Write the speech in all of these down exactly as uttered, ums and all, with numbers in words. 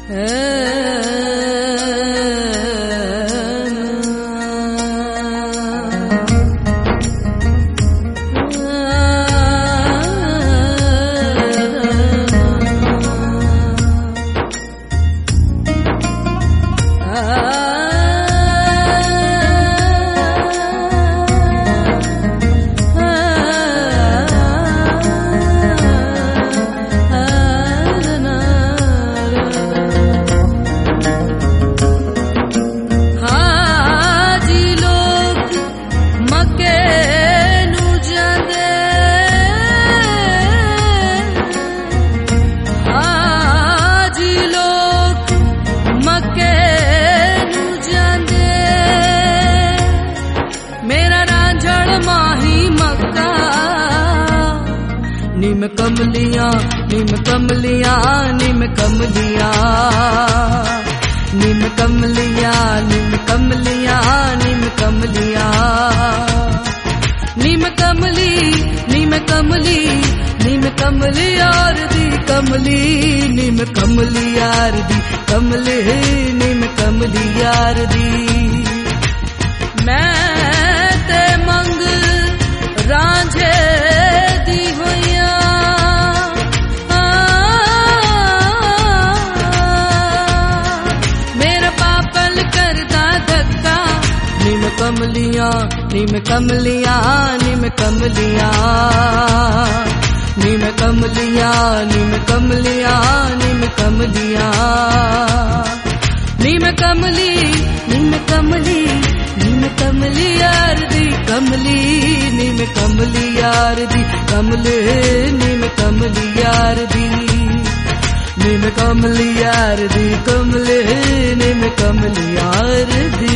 निम कमलियां निम कमलियां निम कमलियां निम कमलियां निम कमलियां निम कमलियां निम कमली निम कमली निम कमली यार दी कमली निम कमली यार दी कमले निम कमली यार दी मैं ते मंग रांझे दी होइया मेरा पापल करदा धक्का निम कमलियां निम कमलियां निम कमलियां निम कमलियां निम कमलियां निम कमलियां निम कमली निम कमली निम कमली यार दी कमली निम कमली यार दी कमले निम कमली यार दी निम कमली यार दी कमले निम कमली यार दी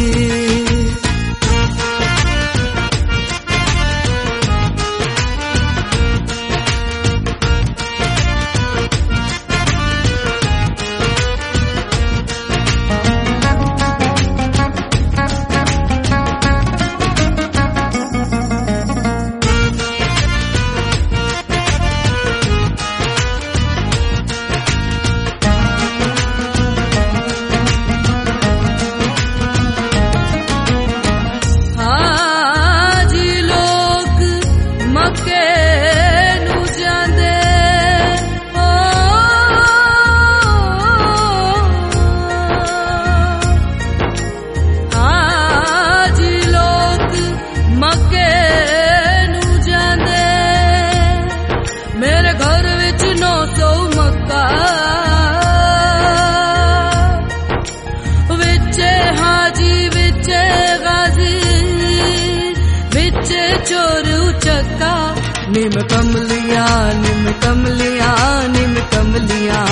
निम कमलियां निम कमलियां निम कमलियां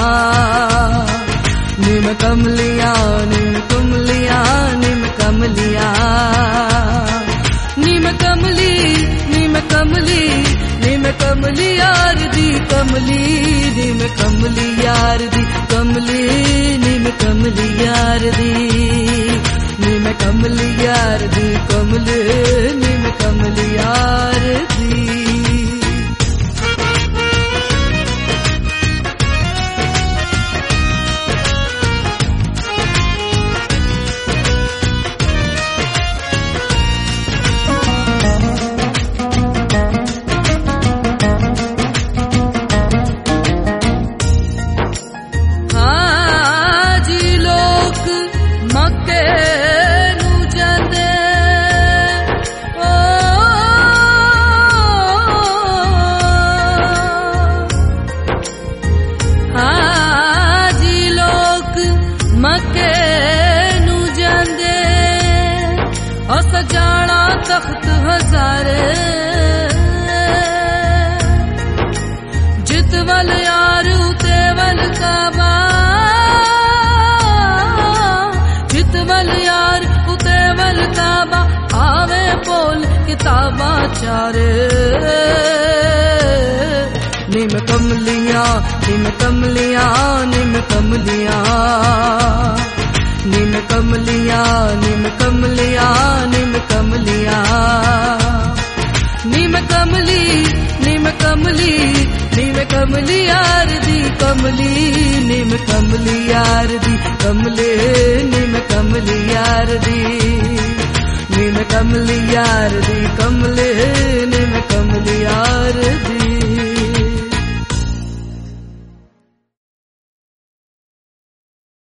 निम कमलियां निम कमलियां निम कमलियां निम कमली निम कमली निम कमली यार दी कमली निम कमली यार दी कमली निम कमली यार दी निम कमली यार दी कमले निम कमली यार दी सजाना तख्त हजारे जितवल यार उतेवल काबा जितवल यार उतेवल काबा आवे बोल किताबा चारे निम कमलियां निम कमलियां निम कमलियां निम कमलियां निम कमलियां निम कमलियां निम कमली निम कमली निम कमली यार दी कमली कमली नी मैं कमली यार दी कमले नी मैं कमली यार दी नी मैं कमली यार दी कमले नी मैं कमली यार दी।